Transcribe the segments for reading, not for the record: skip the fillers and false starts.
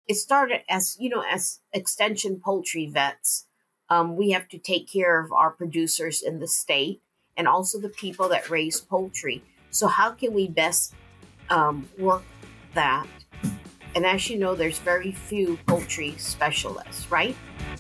it started as, as extension poultry vets. We have to take care of our producers in the state and also the people that raise poultry. So how can we best work that? And as you know, there's very few poultry specialists, right?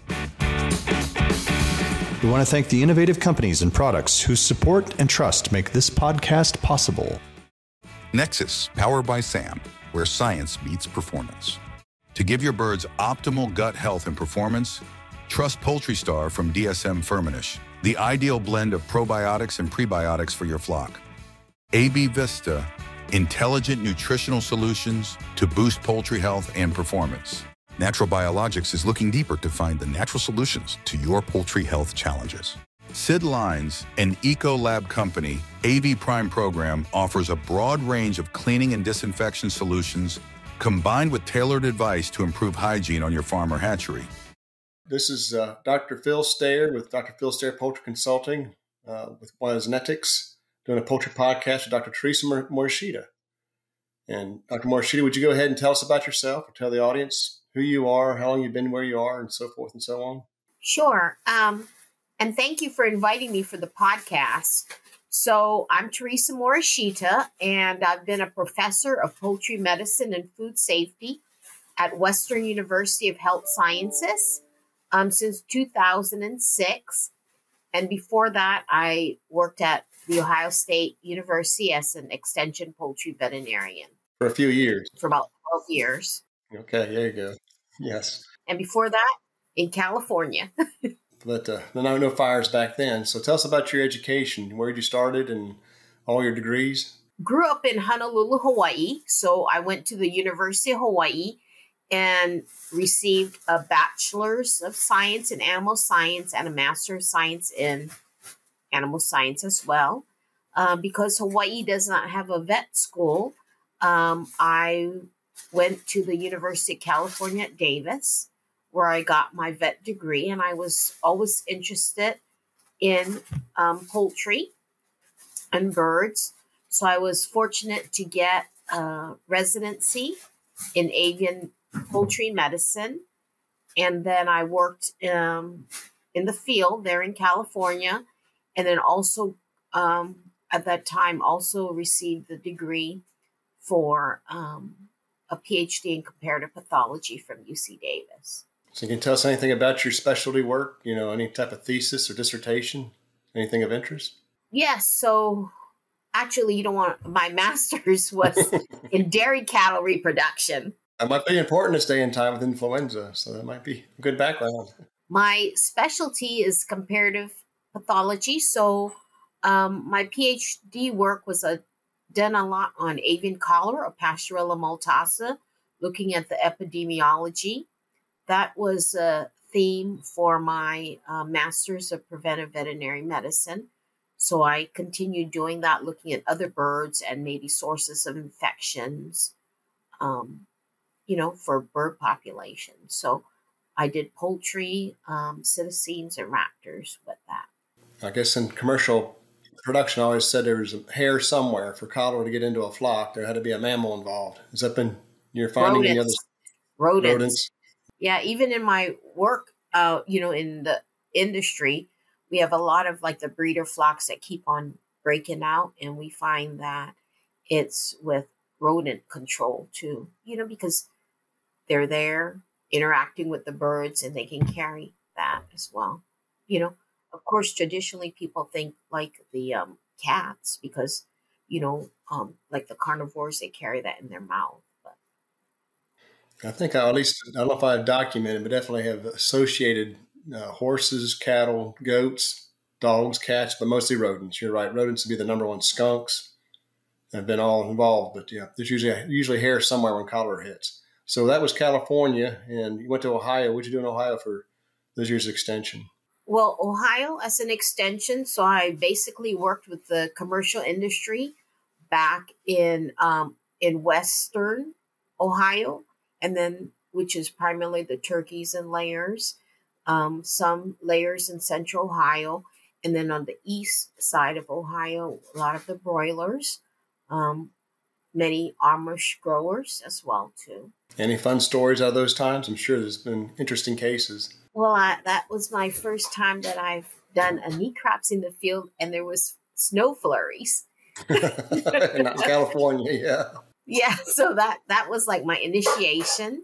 We want to thank the innovative companies and products whose support and trust make this podcast possible. Nexus, powered by SAM, where science meets performance. To give your birds optimal gut health and performance, trust Poultry Star from DSM Firmenich, the ideal blend of probiotics and prebiotics for your flock. AB Vista, intelligent nutritional solutions to boost poultry health and performance. Natural Biologics is looking deeper to find the natural solutions to your poultry health challenges. Sid Lines, an Ecolab company, AV Prime program offers a broad range of cleaning and disinfection solutions combined with tailored advice to improve hygiene on your farm or hatchery. This is Dr. Phil Stair with Dr. Phil Stair Poultry Consulting with Wildnetics, doing a poultry podcast with Dr. Teresa Morishita. And Dr. Morishita, would you go ahead and tell us about yourself or tell the audience who you are, how long you've been where you are, and so forth and so on? Sure. And thank you for inviting me for the podcast. So I'm Teresa Morishita, and I've been a professor of poultry medicine and food safety at Western University of Health Sciences since 2006. And before that, I worked at the Ohio State University as an extension poultry veterinarian. For a few years. For about 12 years. Okay, there you go. Yes. And before that, in California. But no fires back then. So tell us about your education, where you started and all your degrees. Grew up in Honolulu, Hawaii. So I went to the University of Hawaii and received a bachelor's of science in animal science and a master of science in animal science as well. Because Hawaii does not have a vet school, I went to the University of California at Davis, where I got my vet degree, and I was always interested in poultry and birds. So I was fortunate to get a residency in avian poultry medicine, and then I worked in the field there in California, and then also at that time also received the degree for a PhD in comparative pathology from UC Davis. So you can tell us anything about your specialty work, any type of thesis or dissertation, anything of interest? Yes. So actually, my master's was in dairy cattle reproduction. That might be important this day and time with influenza. So that might be a good background. My specialty is comparative pathology. So my PhD work was done a lot on avian cholera or Pasteurella multasa, looking at the epidemiology. That was a theme for my master's of preventive veterinary medicine. So I continued doing that, looking at other birds and maybe sources of infections, for bird populations. So I did poultry, cetaceans, and raptors with that. I guess in commercial production, I always said there was a hair somewhere. For cholera to get into a flock, there had to be a mammal involved. Has that been your finding? Any other Rodents. Yeah, even in my work, in the industry, we have a lot of like the breeder flocks that keep on breaking out, and we find that it's with rodent control too, because they're there interacting with the birds and they can carry that as well. Of course, traditionally people think like the cats because, like the carnivores, they carry that in their mouth. But I think I don't know if I have documented, but definitely have associated horses, cattle, goats, dogs, cats, but mostly rodents. You're right. Rodents would be the number one. Skunks have been all involved, but yeah, there's usually hair somewhere when cholera hits. So that was California, and you went to Ohio. What did you do in Ohio for those years of extension? Well, Ohio as an extension. So I basically worked with the commercial industry back in Western Ohio, and then which is primarily the turkeys and layers, some layers in Central Ohio, and then on the east side of Ohio, a lot of the broilers, many Amish growers as well too. Any fun stories out of those times? I'm sure there's been interesting cases. Well, that was my first time that I've done a necrops in the field, and there was snow flurries. Not California, yeah. Yeah, so that was like my initiation.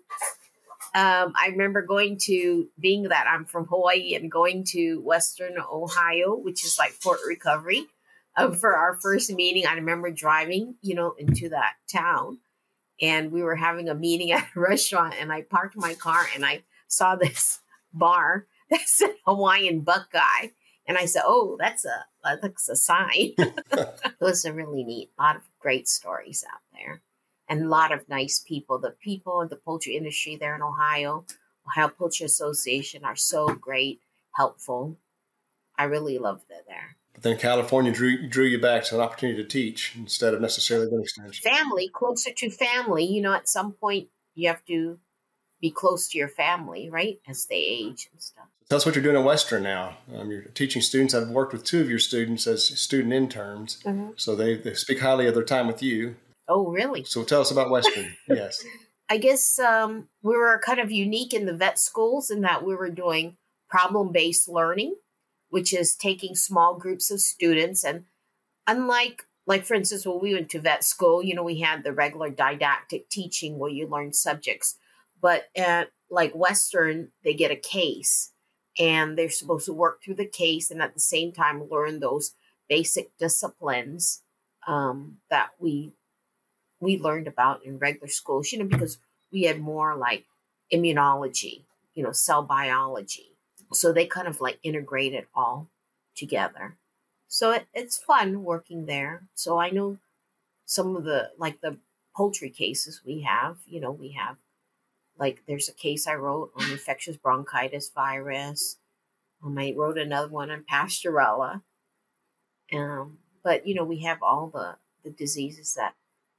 I remember being that I'm from Hawaii and going to Western Ohio, which is like Fort Recovery, for our first meeting. I remember driving, into that town, and we were having a meeting at a restaurant, and I parked my car and I saw this bar that said Hawaiian Buckeye. And I said, oh, that's a sign. It was a really neat, a lot of great stories out there. And a lot of nice people. The people in the poultry industry there in Ohio Poultry Association are so great, helpful. I really loved it there. But then California drew you back to an opportunity to teach instead of necessarily an extension. Family, closer to family. At some point you have to be close to your family, right? As they age and stuff. Tell us what you're doing at Western now. You're teaching students. I've worked with 2 of your students as student interns. Mm-hmm. So they speak highly of their time with you. Oh, really? So tell us about Western. Yes. I guess we were kind of unique in the vet schools in that we were doing problem-based learning, which is taking small groups of students. And unlike, for instance, when we went to vet school, we had the regular didactic teaching where you learn subjects. But at Western, they get a case and they're supposed to work through the case and at the same time learn those basic disciplines that we learned about in regular schools, because we had more like immunology, cell biology. So they kind of integrate it all together. So it's fun working there. So I know some of the poultry cases we have, there's a case I wrote on infectious bronchitis virus. I wrote another one on Pasteurella. But, we have all the diseases that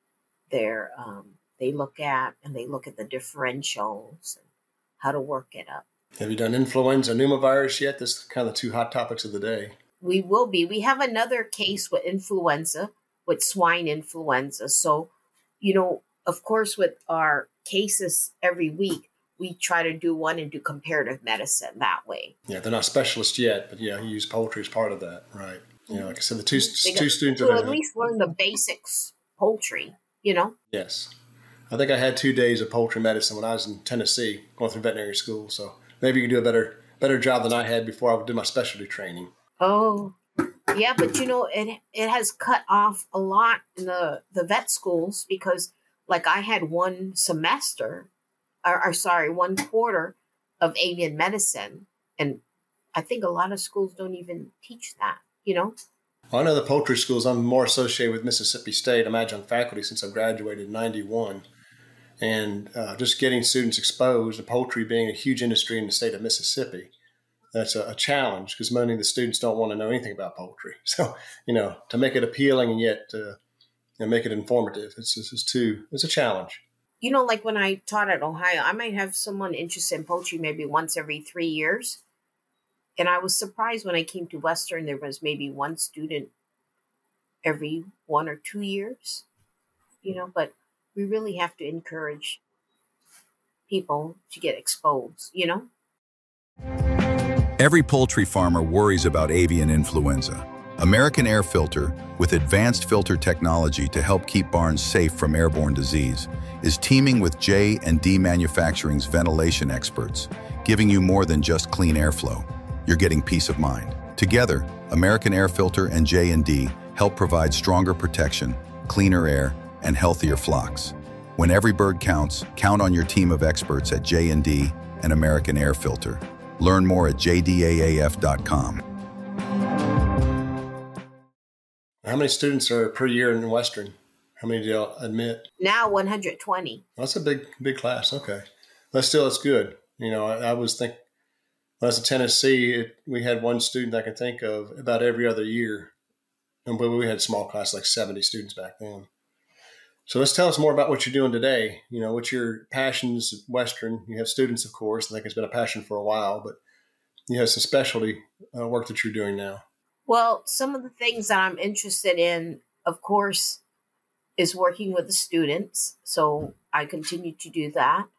they look at, and they look at the differentials and how to work it up. Have you done influenza, pneumovirus yet? This is kind of the 2 hot topics of the day. We will be. We have another case with influenza, with swine influenza. So, of course, with our cases every week, we try to do one and do comparative medicine that way. Yeah, they're not specialists yet, but yeah, you use poultry as part of that, right? Like I said, the two students to at least learn the basics poultry. Yes. I think I had 2 days of poultry medicine when I was in Tennessee, going through veterinary school. So maybe you can do a better job than I had before I would do my specialty training. Oh, yeah. But, it has cut off a lot in the vet schools because I had 1 semester, or 1 quarter of avian medicine. And I think a lot of schools don't even teach that, Well, I know the poultry schools. I'm more associated with Mississippi State. I'm adjunct faculty since I graduated in 91. And just getting students exposed to poultry being a huge industry in the state of Mississippi, that's a challenge because many of the students don't want to know anything about poultry. So, to make it appealing and yet make it informative, it's a challenge. When I taught at Ohio, I might have someone interested in poultry maybe once every 3 years. And I was surprised when I came to Western, there was maybe 1 student every 1 or 2 years, but we really have to encourage people to get exposed, Every poultry farmer worries about avian influenza. American Air Filter, with advanced filter technology to help keep barns safe from airborne disease, is teaming with J&D Manufacturing's ventilation experts, giving you more than just clean airflow. You're getting peace of mind. Together, American Air Filter and J&D help provide stronger protection, cleaner air, and healthier flocks. When every bird counts, count on your team of experts at J&D and American Air Filter. Learn more at jdaaf.com. How many students are per year in Western? How many do you admit? Now 120. That's a big class. Okay. But still, it's good. I was thinking, when I was in Tennessee, we had 1 student I can think of about every other year. And we had a small class, like 70 students back then. So let's tell us more about what you're doing today. What's your passions at Western? You have students, of course. I think it's been a passion for a while, but you have some specialty work that you're doing now. Well, some of the things that I'm interested in, of course, is working with the students. So I continue to do that.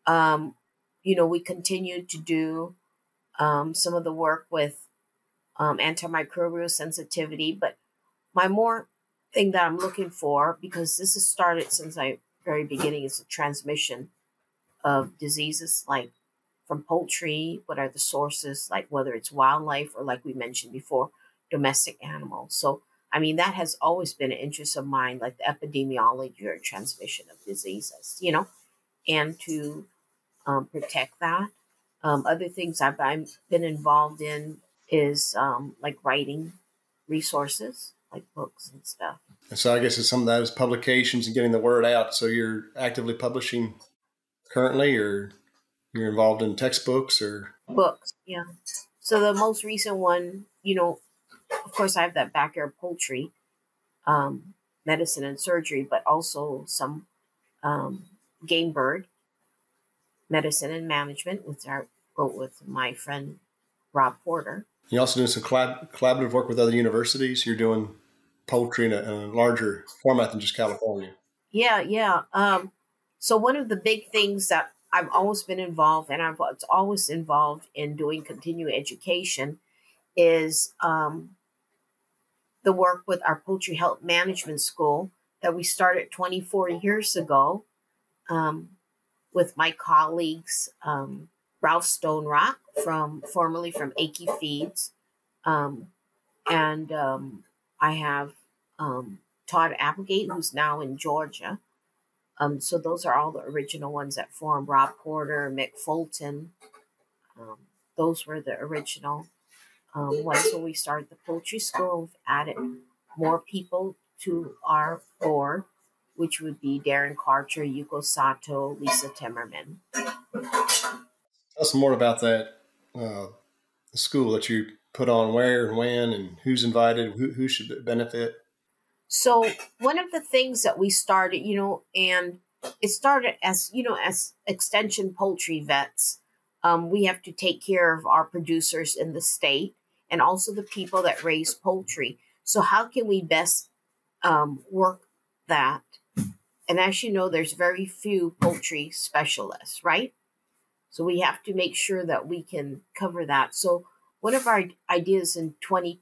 We continue to do some of the work with antimicrobial sensitivity, but my more thing that I'm looking for, because this has started since I very beginning, is the transmission of diseases like from poultry. What are the sources, like whether it's wildlife or, like we mentioned before, domestic animals. So I mean, that has always been an interest of mine, like the epidemiology or transmission of diseases, and to protect that. Other things I've been involved in is like writing resources, like books and stuff. And so I guess it's some of those publications and getting the word out. So you're actively publishing currently, or you're involved in textbooks or Books, yeah. So the most recent one, of course, I have that backyard poultry, medicine and surgery, but also some game bird medicine and management, which I wrote with my friend Rob Porter. you also doing some collaborative work with other universities. You're doing poultry in a larger format than just California. Yeah. So one of the big things that I've always been involved, and I've always involved in doing continuing education, is the work with our Poultry Health Management School that we started 24 years ago with my colleagues, Ralph Stonerock, formerly from Akey Feeds, and I have Todd Applegate, who's now in Georgia. So those are all the original ones that formed. Rob Porter, Mick Fulton. Those were the original ones when we started the poultry school. We've added more people to our board, which would be Darren Karcher, Yuko Sato, Lisa Timmerman. Tell us more about that school that you put on, where and when, and who's invited, who should benefit. So one of the things that we started, and it started as extension poultry vets. We have to take care of our producers in the state and also the people that raise poultry. So how can we best work that? And as you know, there's very few poultry specialists, right? So we have to make sure that we can cover that. So one of our ideas in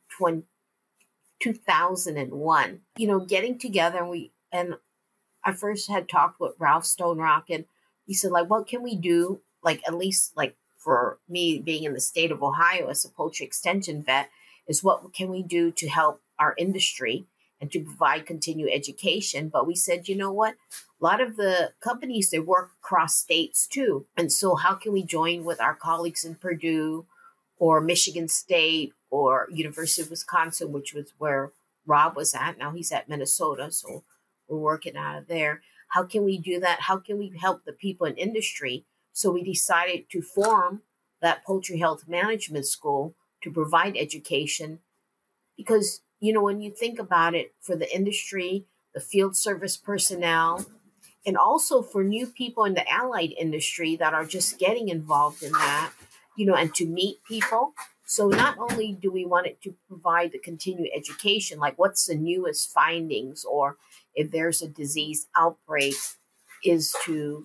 2001, getting together, and I first had talked with Ralph Stonerock, and he said, like, what can we do? Like, at least like for me being in the state of Ohio as a poultry extension vet, is what can we do to help our industry and to provide continued education? But we said, you know what? A lot of the companies, they work across states too. And so how can we join with our colleagues in Purdue or Michigan State or University of Wisconsin, which was where Rob was at. Now he's at Minnesota, so we're working out of there. How can we do that? How can we help the people in industry? So we decided to form that Poultry Health Management School to provide education because, when you think about it, for the industry, the field service personnel, and also for new people in the allied industry that are just getting involved in that, and to meet people. So not only do we want it to provide the continued education, like what's the newest findings, or if there's a disease outbreak, is to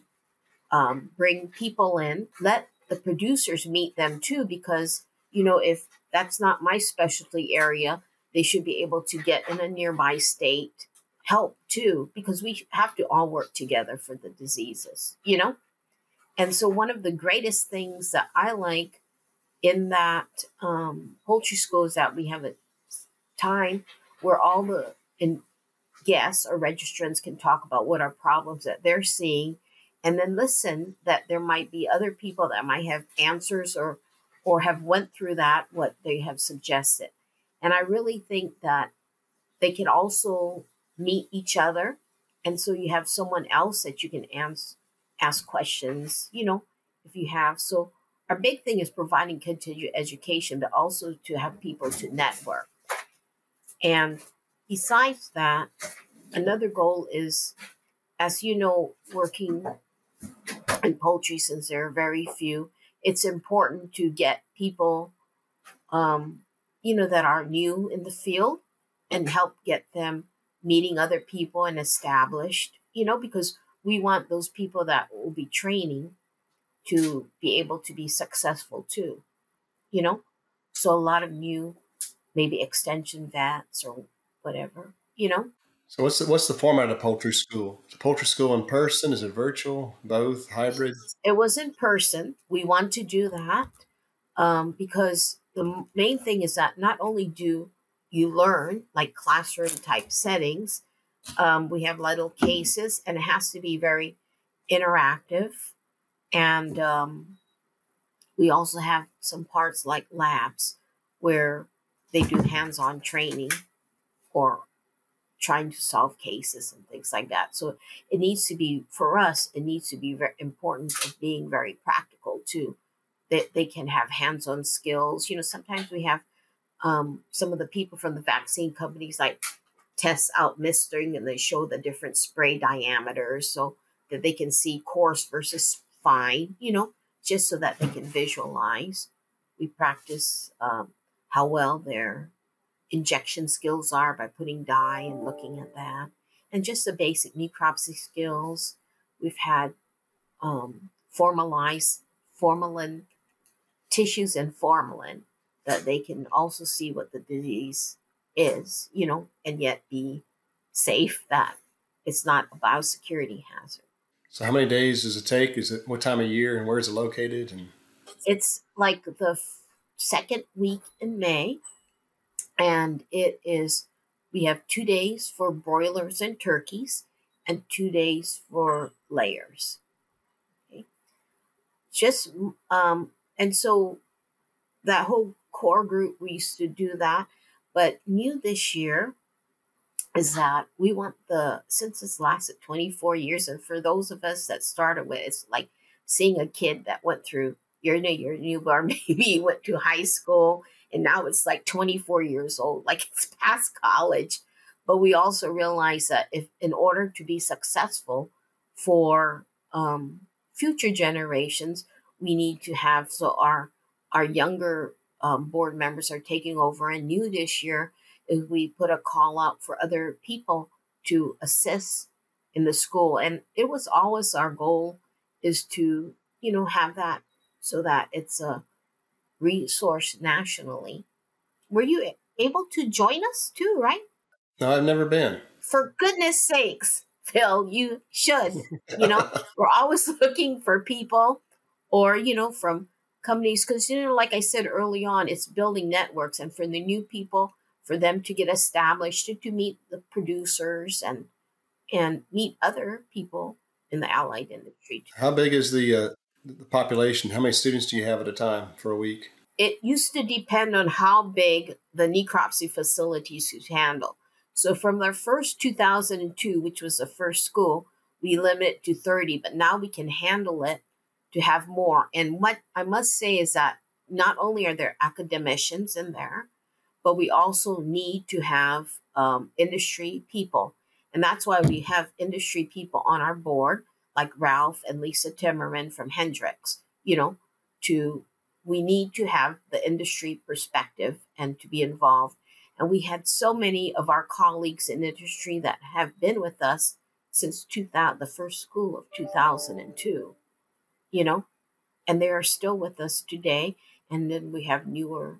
bring people in, let the producers meet them too, because, if that's not my specialty area, they should be able to get in a nearby state help too, because we have to all work together for the diseases, And so one of the greatest things that I like in that poultry school is that we have a time where all the guests or registrants can talk about what are problems that they're seeing, and then listen that there might be other people that might have answers or have went through that, what they have suggested. And I really think that they can also meet each other. And so you have someone else that you can ask questions, if you have. So our big thing is providing continued education, but also to have people to network. And besides that, another goal is, as you know, working in poultry, since there are very few, it's important to get people, that are new in the field and help get them meeting other people and established, because we want those people that will be training to be able to be successful too, you know? So a lot of new, maybe extension vets or whatever, you know? So what's the format of poultry school? Is the poultry school in person? Is it virtual? Both? Hybrid? It was in person. We want to do that because the main thing is that not only do you learn like classroom type settings, we have little cases and it has to be very interactive. And we also have some parts like labs where they do hands on training or trying to solve cases and things like that. So it needs to be, for us, it needs to be very important of being very practical too. That they can have hands on skills. You know, sometimes we have some of the people from the vaccine companies like test out misting and they show the different spray diameters so that they can see coarse versus fine, you know, just so that they can visualize. We practice how well their injection skills are by putting dye and looking at that. And just the basic necropsy skills. We've had formalin tissues and formalin that they can also see what the disease is, you know, and yet be safe that it's not a biosecurity hazard. So how many days does it take? Is it what time of year and where is it located? And It's like the second week in May, and we have 2 days for broilers and turkeys and 2 days for layers. Okay. Just and so that whole core group, we used to do that, but new this year is that we want since it's lasted 24 years, and for those of us that started with, it's like seeing a kid that went through your newborn maybe went to high school, and now it's like 24 years old, like it's past college. But we also realize that if in order to be successful for future generations, we need to have, so our younger board members are taking over, and new this year is we put a call out for other people to assist in the school. And it was always our goal is to, you know, have that so that it's a resource nationally. Were you able to join us too, right? no, I've never been. For goodness sakes, Phil, you should. You know, we're always looking for people or, you know, from companies, because, you know, like I said early on, it's building networks, and for the new people, for them to get established, to meet the producers and meet other people in the allied industry. How big is the population? How many students do you have at a time for a week? It used to depend on how big the necropsy facilities could handle. So from our first 2002, which was the first school, we limited to 30, but now we can handle it to have more. And what I must say is that not only are there academicians in there, but we also need to have industry people. And that's why we have industry people on our board, like Ralph and Lisa Timmerman from Hendricks, you know, we need to have the industry perspective and to be involved. And we had so many of our colleagues in industry that have been with us since the first school of 2002, you know, and they are still with us today. And then we have newer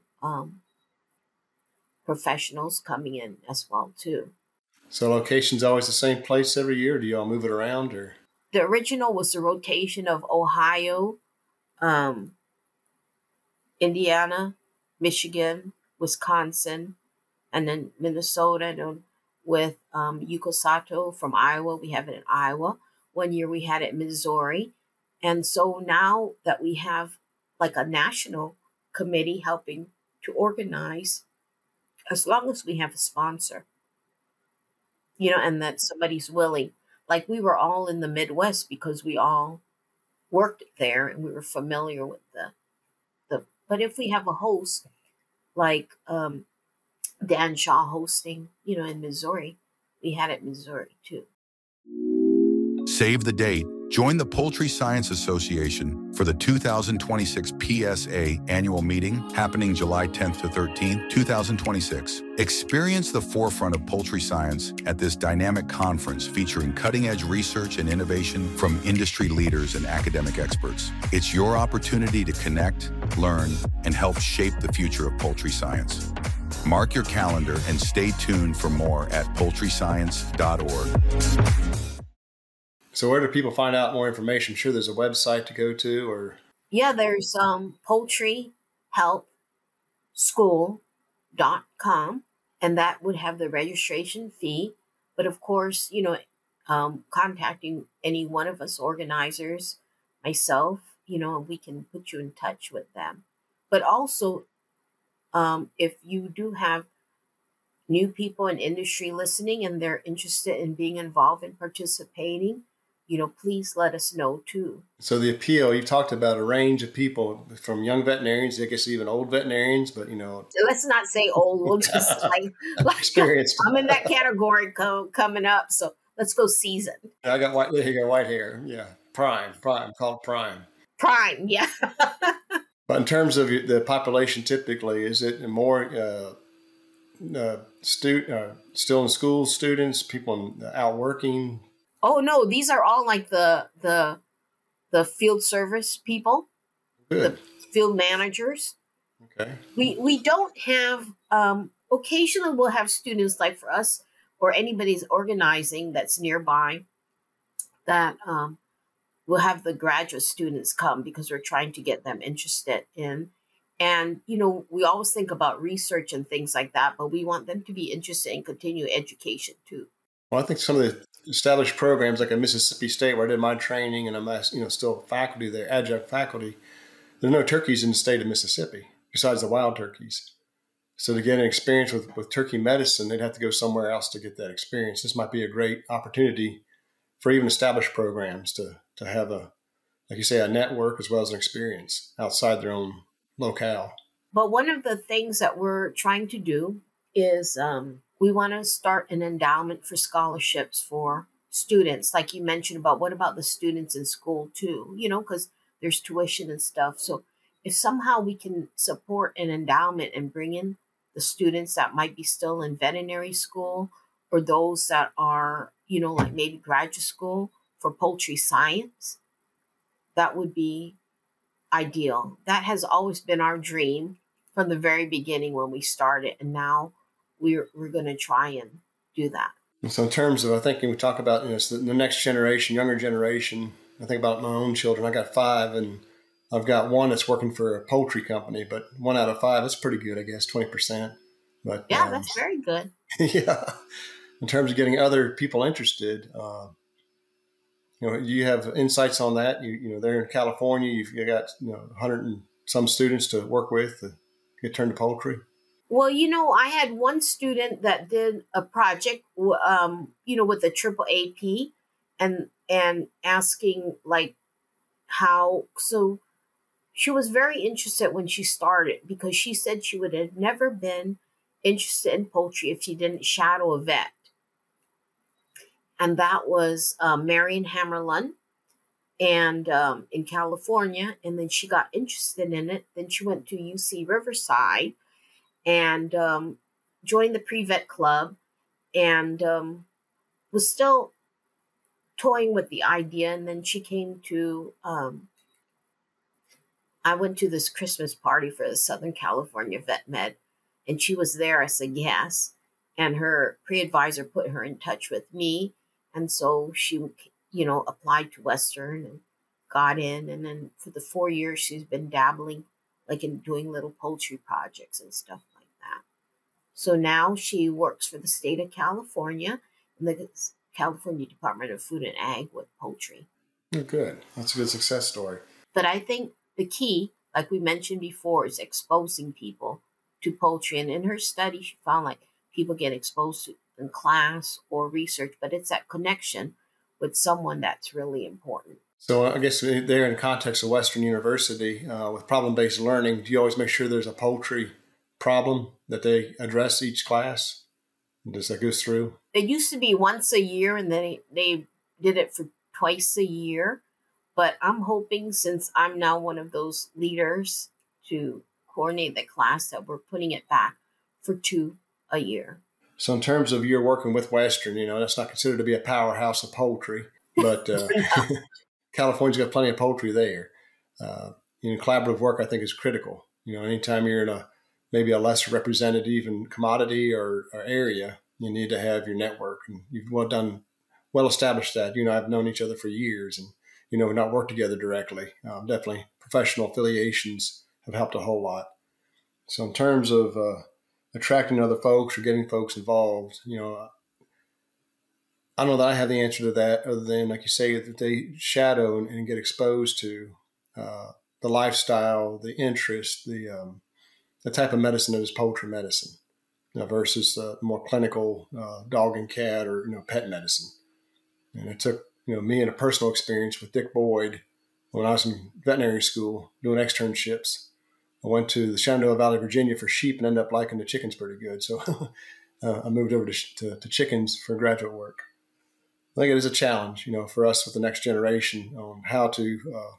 professionals coming in as well too. So location's always the same place every year? Do you all move it around or? The original was the rotation of Ohio, Indiana, Michigan, Wisconsin, and then Minnesota. And with Yuko Sato from Iowa, we have it in Iowa. 1 year we had it in Missouri. And so now that we have like a national committee helping to organize, as long as we have a sponsor, you know, and that somebody's willing. Like we were all in the Midwest because we all worked there and we were familiar with the but if we have a host like Dan Shaw hosting, you know, in Missouri, we had it in Missouri too. Save the date Join the Poultry Science Association for the 2026 PSA annual meeting happening July 10th to 13th, 2026. Experience the forefront of poultry science at this dynamic conference featuring cutting-edge research and innovation from industry leaders and academic experts. It's your opportunity to connect, learn, and help shape the future of poultry science. Mark your calendar and stay tuned for more at poultryscience.org. So where do people find out more information? I'm sure there's a website to go to, or Yeah, there's poultryhealthschool.com, and that would have the registration fee. But of course, contacting any one of us organizers, myself, we can put you in touch with them. But also, if you do have new people in industry listening and they're interested in being involved and participating, please let us know too. So the appeal, you talked about a range of people from young veterinarians, I guess even old veterinarians, but let's not say old. We'll just like experienced. I'm in that category coming up, so let's go seasoned. I got white hair. Yeah, prime, called prime. Prime, yeah. But in terms of the population, typically, is it more still in school students, people out working? Oh no, these are all like the field service people, Good. the field managers. Okay. We don't have occasionally we'll have students like for us or anybody's organizing that's nearby that we'll have the graduate students come because we're trying to get them interested in. And, we always think about research and things like that, but we want them to be interested in continuing education too. Well, I think some of the established programs like at Mississippi State where I did my training and I'm still faculty there, adjunct faculty, there's no turkeys in the state of Mississippi besides the wild turkeys. So to get an experience with turkey medicine, they'd have to go somewhere else to get that experience. This might be a great opportunity for even established programs to have like you say, a network as well as an experience outside their own locale. But one of the things that we're trying to do is we want to start an endowment for scholarships for students. Like you mentioned about what about the students in school too, because there's tuition and stuff. So if somehow we can support an endowment and bring in the students that might be still in veterinary school or those that are, like maybe graduate school for poultry science, that would be ideal. That has always been our dream from the very beginning when we started. And now we're going to try and do that. And so in terms of, I think when we talk about the next generation, younger generation, I think about my own children. I got 5 and I've got one that's working for a poultry company, but 1 out of 5, that's pretty good, I guess, 20%. But yeah, that's very good. Yeah. In terms of getting other people interested, you have insights on that. They're in California. You've got 100 and some students to work with to get turned to poultry. Well, I had one student that did a project, with the triple AP, and asking like how. So she was very interested when she started because she said she would have never been interested in poultry if she didn't shadow a vet. And that was Marion Hammerlund, and in California. And then she got interested in it. Then she went to UC Riverside and joined the pre-vet club and was still toying with the idea. And then she came to, I went to this Christmas party for the Southern California Vet Med, and she was there as a guest. And her pre-advisor put her in touch with me. And so she, applied to Western and got in. And then for the 4 years, she's been dabbling like in doing little poultry projects and stuff like that. So now she works for the state of California in the California Department of Food and Ag with poultry. Oh, good. That's a good success story. But I think the key, like we mentioned before, is exposing people to poultry. And in her study, she found like people get exposed to in class or research, but it's that connection with someone that's really important. So I guess there in the context of Western University, with problem-based learning, do you always make sure there's a poultry problem that they address each class? Does that go through? It used to be once a year, and then they did it for twice a year. But I'm hoping, since I'm now one of those leaders to coordinate the class, that we're putting it back for 2 a year. So in terms of you're working with Western, that's not considered to be a powerhouse of poultry, but California's got plenty of poultry there. Collaborative work, I think, is critical. Anytime you're in maybe a less represented even commodity or area, you need to have your network. And you've well established that. I've known each other for years, and we've not worked together directly. Definitely professional affiliations have helped a whole lot. So in terms of attracting other folks or getting folks involved, I don't know that I have the answer to that, other than, like you say, that they shadow and get exposed to the lifestyle, the interest, the type of medicine that is poultry medicine, versus more clinical dog and cat or pet medicine. And it took me in a personal experience with Dick Boyd when I was in veterinary school doing externships. I went to the Shenandoah Valley, Virginia for sheep and ended up liking the chickens pretty good. So I moved over to chickens for graduate work. I think it is a challenge, for us with the next generation on how to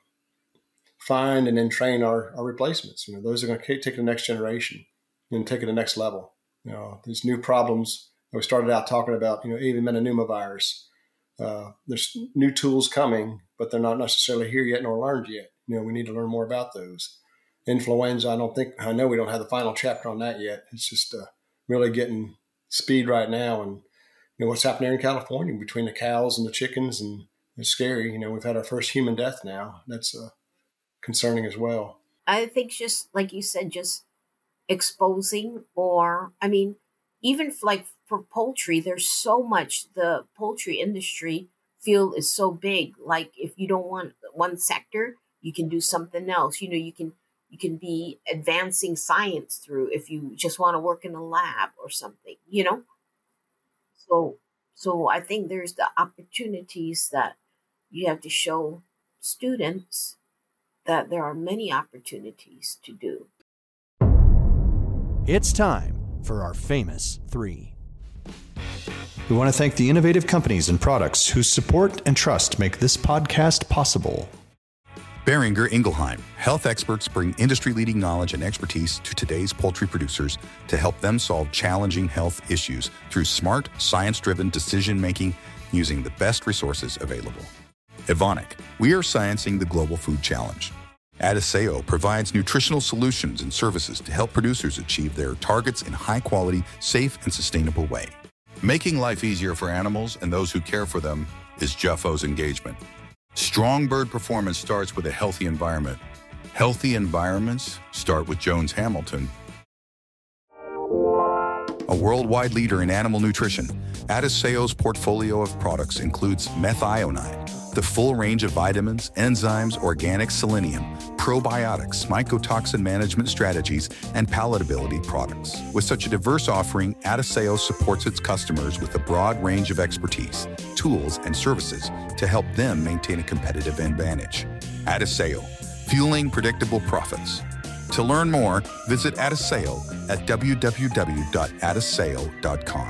find and then train our replacements. Those are going to take the next generation and take it to the next level. These new problems that we started out talking about, avian metapneumovirus. There's new tools coming, but they're not necessarily here yet nor learned yet. We need to learn more about those. Influenza, I know we don't have the final chapter on that yet. It's just really getting speed right now. And, what's happening in California between the cows and the chickens, and it's scary. We've had our first human death now. That's concerning as well. I think, just like you said, just exposing, even for poultry, there's so much. The poultry industry field is so big. Like, if you don't want one sector, you can do something else. You can be advancing science through, if you just want to work in a lab or something, So I think there's the opportunities that you have to show students that there are many opportunities to do. It's time for our famous three. We want to thank the innovative companies and products whose support and trust make this podcast possible. Boehringer Ingelheim. Health experts bring industry-leading knowledge and expertise to today's poultry producers to help them solve challenging health issues through smart, science-driven decision-making using the best resources available. Evonik. We are sciencing the global food challenge. Adisseo provides nutritional solutions and services to help producers achieve their targets in high-quality, safe, and sustainable way. Making life easier for animals and those who care for them is Juffo's engagement. Strong bird performance starts with a healthy environment. Healthy environments start with Jones Hamilton. A worldwide leader in animal nutrition, Adisseo's portfolio of products includes methionine, the full range of vitamins, enzymes, organic selenium, probiotics, mycotoxin management strategies, and palatability products. With such a diverse offering, Adisseo supports its customers with a broad range of expertise, tools, and services to help them maintain a competitive advantage. Adisseo, fueling predictable profits. To learn more, visit Adisseo at www.adisseo.com.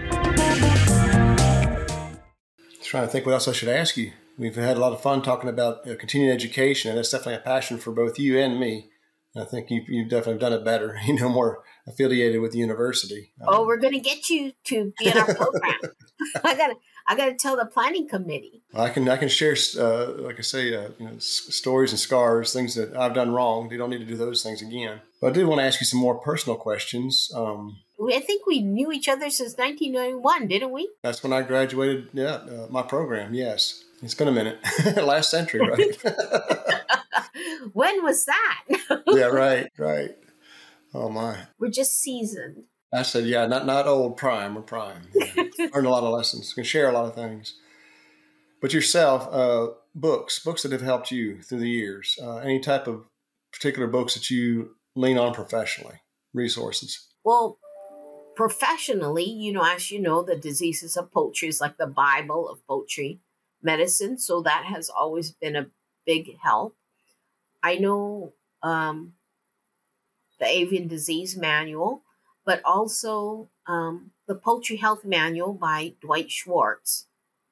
Trying to think what else I should ask you. We've had a lot of fun talking about continuing education, and it's definitely a passion for both you and me. I think you've definitely done it better, more affiliated with the university. We're going to get you to be in our program. I got to tell the planning committee. I can share, like I say, stories and scars, things that I've done wrong. You don't need to do those things again. But I did want to ask you some more personal questions. I think we knew each other since 1991, didn't we? That's when I graduated, my program, yes. It's been a minute. Last century, right? When was that? Yeah, right. Oh, my. We're just seasoned. I said, not old, prime. We're prime. Yeah. Learned a lot of lessons. Can share a lot of things. But yourself, books that have helped you through the years, any type of particular books that you lean on professionally, resources? Well, professionally, as you know, the diseases of poultry is like the Bible of poultry medicine. So that has always been a big help. I know the Avian Disease Manual, but also the Poultry Health Manual by Dwight Schwartz.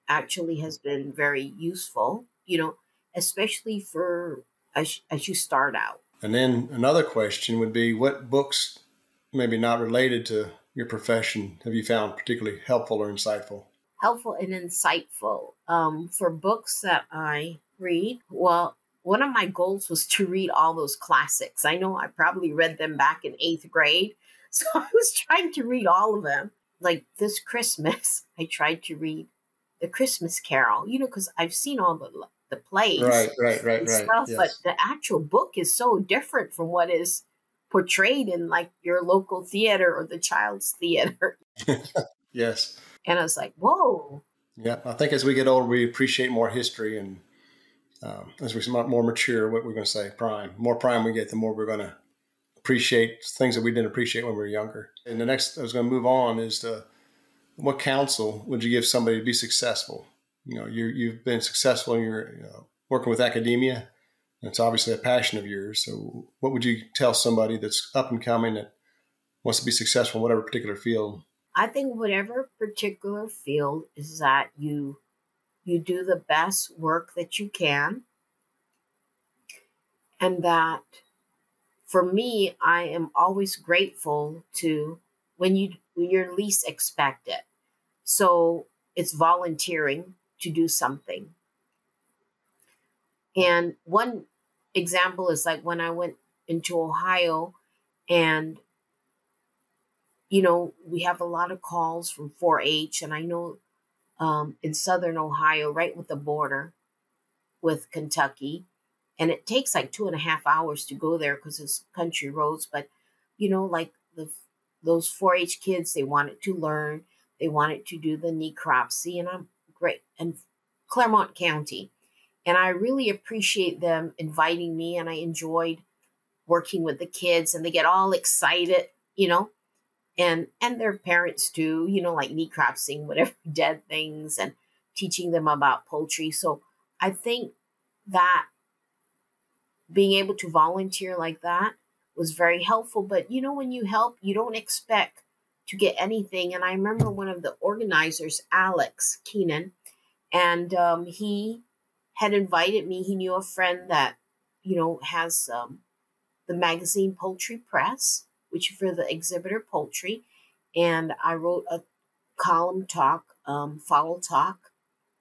actually has been very useful, especially for as you start out. And then another question would be, what books, maybe not related to your profession, have you found particularly helpful or insightful? Helpful and insightful. For books that I read, well, one of my goals was to read all those classics. I know I probably read them back in 8th grade. So I was trying to read all of them. Like this Christmas, I tried to read The Christmas Carol, because I've seen all the plays Right. and stuff, Yes. but the actual book is so different from what is portrayed in like your local theater or the child's theater. Yes. And I was like, whoa. Yeah. I think as we get older, we appreciate more history, and as we get more mature, what we're going to say, more prime we get, the more we're going to appreciate things that we didn't appreciate when we were younger. And the next I was going to move on is what counsel would you give somebody to be successful? You've been successful in your working with academia. It's obviously a passion of yours. So what would you tell somebody that's up and coming that wants to be successful in whatever particular field? I think whatever particular field is that you do the best work that you can, and that for me, I am always grateful to when you're least expected. So it's volunteering to do something. And one example is like when I went into Ohio, and we have a lot of calls from 4-H, and I know in Southern Ohio, right with the border with Kentucky, and it takes like 2.5 hours to go there because it's country roads. But like those 4-H kids, they wanted to learn, they wanted to do the necropsy, and I'm great, and Claremont County, and I really appreciate them inviting me, and I enjoyed working with the kids, and they get all excited, and their parents too, like necropsying whatever dead things and teaching them about poultry. So I think that being able to volunteer like that was very helpful. But when you help, you don't expect to get anything. And I remember one of the organizers, Alex Keenan, and he had invited me. He knew a friend that has the magazine Poultry Press, which for the exhibitor poultry, and I wrote a column talk, fowl talk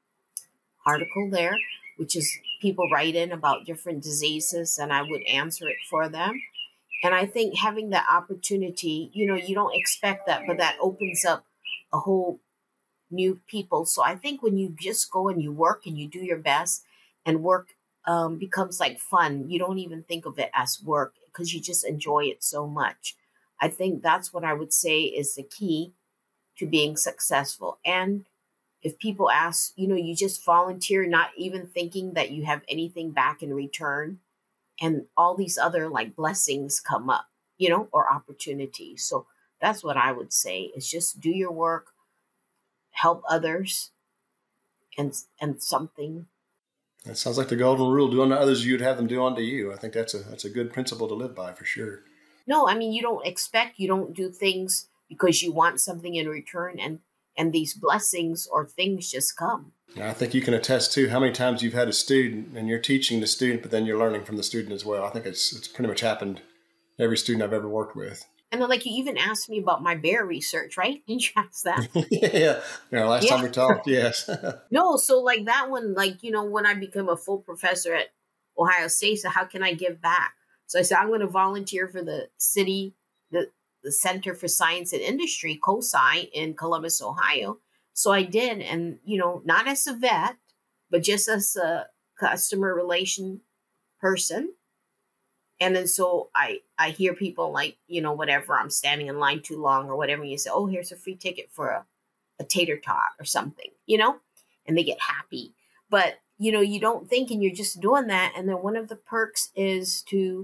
article there, which is people write in about different diseases, and I would answer it for them. And I think having that opportunity, you don't expect that, but that opens up a whole new people. So I think when you just go and you work and you do your best, and work becomes like fun, you don't even think of it as work because you just enjoy it so much. I think that's what I would say is the key to being successful. And if people ask, you just volunteer, not even thinking that you have anything back in return, and all these other like blessings come up, or opportunities. So that's what I would say is just do your work, help others, and something. That sounds like the golden rule: do unto others, you'd have them do unto you. I think that's a good principle to live by for sure. No, I mean, you don't do things because you want something in return, and these blessings or things just come. And I think you can attest to how many times you've had a student and you're teaching the student, but then you're learning from the student as well. I think it's pretty much happened to every student I've ever worked with. And then, like, you even asked me about my bear research, right? Didn't you ask that? Yeah. Last time we talked, yes. No, so like that one, like, when I become a full professor at Ohio State, so how can I give back? So I said, I'm going to volunteer for the city, the Center for Science and Industry, COSI, in Columbus, Ohio. So I did, and, not as a vet, but just as a customer relation person. And then so I hear people like, whatever, I'm standing in line too long or whatever. And you say, oh, here's a free ticket for a tater tot or something, and they get happy. But, you don't think, and you're just doing that. And then one of the perks is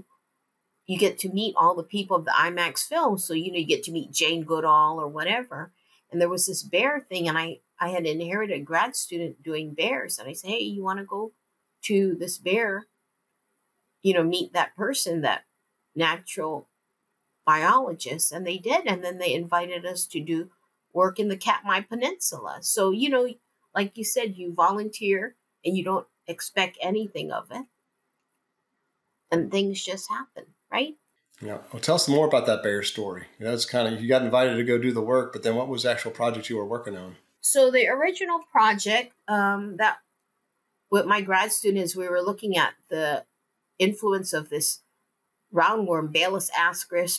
you get to meet all the people of the IMAX film. So, you get to meet Jane Goodall or whatever. And there was this bear thing, and I had inherited a grad student doing bears. And I said, hey, you want to go to this bear, meet that person, that natural biologist? And they did. And then they invited us to do work in the Katmai Peninsula. So, a like you said, you volunteer and you don't expect anything of it. And things just happen, right? Yeah. Well, tell us more about that bear story. That's kind of, you got invited to go do the work, but then what was the actual project you were working on? So the original project that with my grad students, we were looking at the influence of this roundworm, Balis ascaris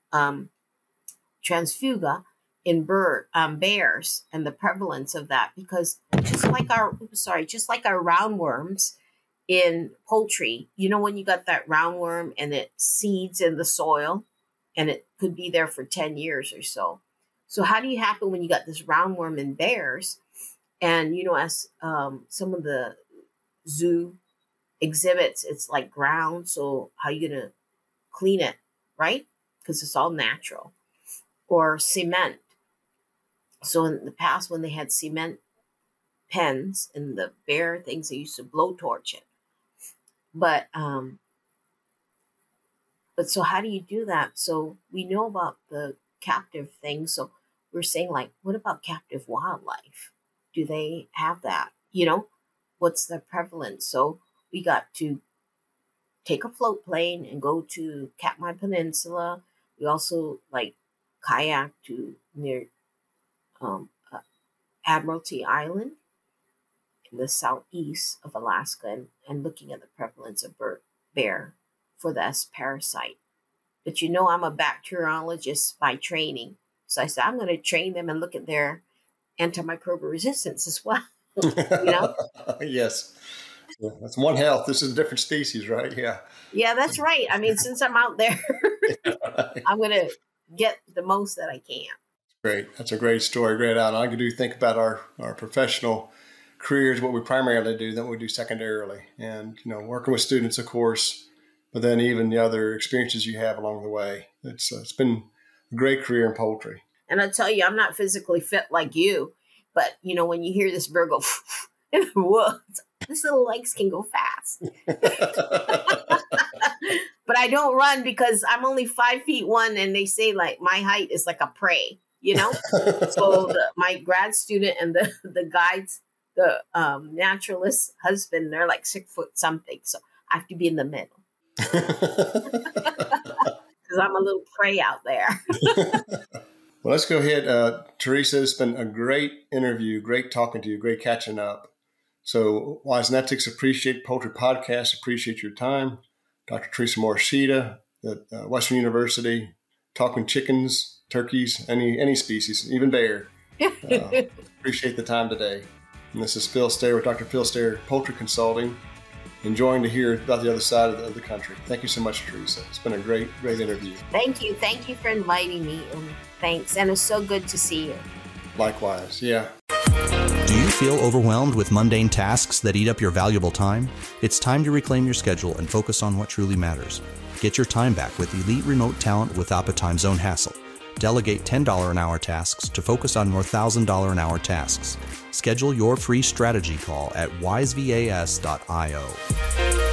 transfuga, in bears and the prevalence of that, because just like our roundworms in poultry, when you got that roundworm and it seeds in the soil and it could be there for 10 years or so. So how do you happen when you got this roundworm in bears? And, as some of the zoo exhibits, it's like ground. So how are you going to clean it, right? Because it's all natural. Or cement. So in the past, when they had cement pens and the bear things, they used to blowtorch it. But so how do you do that? So we know about the captive thing. So we're saying, like, what about captive wildlife? Do they have that? What's the prevalence? So we got to take a float plane and go to Katmai Peninsula. We also kayak to near Admiralty Island in the southeast of Alaska and looking at the prevalence of bear for the S parasite. But I'm a bacteriologist by training. So I said, I'm going to train them and look at their antimicrobial resistance as well. Yes. Yeah, that's One Health. This is a different species, right? Yeah. Yeah, that's right. I mean, since I'm out there, I'm going to get the most that I can. Great. That's a great story. Great out. I do think about our professional careers, what we primarily do, then what we do secondarily. And, working with students, of course, but then even the other experiences you have along the way. It's been a great career in poultry. And I tell you, I'm not physically fit like you, but, when you hear this bird go in the woods, this little legs can go fast. But I don't run because I'm only 5'1", and they say my height is like a prey, So my grad student and the guides, the naturalist husband, they're like 6 foot something. So I have to be in the middle. Because I'm a little prey out there. Well, let's go ahead. Teresa, it's been a great interview, great talking to you, great catching up. So Wisenetics appreciate Poultry Podcast, appreciate your time. Dr. Teresa Morishita at Western University, talking chickens, turkeys, any species, even bear. Appreciate the time today. And this is Phil Stair with Dr. Phil Stair Poultry Consulting. Enjoying to hear about the other side of the country. Thank you so much, Teresa. It's been a great interview. Thank you. Thank you for inviting me. And thanks. And it's so good to see you. Likewise. Yeah. Do you feel overwhelmed with mundane tasks that eat up your valuable time? It's time to reclaim your schedule and focus on what truly matters. Get your time back with elite remote talent without the time zone hassle. Delegate $10 an hour tasks to focus on more $1,000 an hour tasks. Schedule your free strategy call at wisevas.io.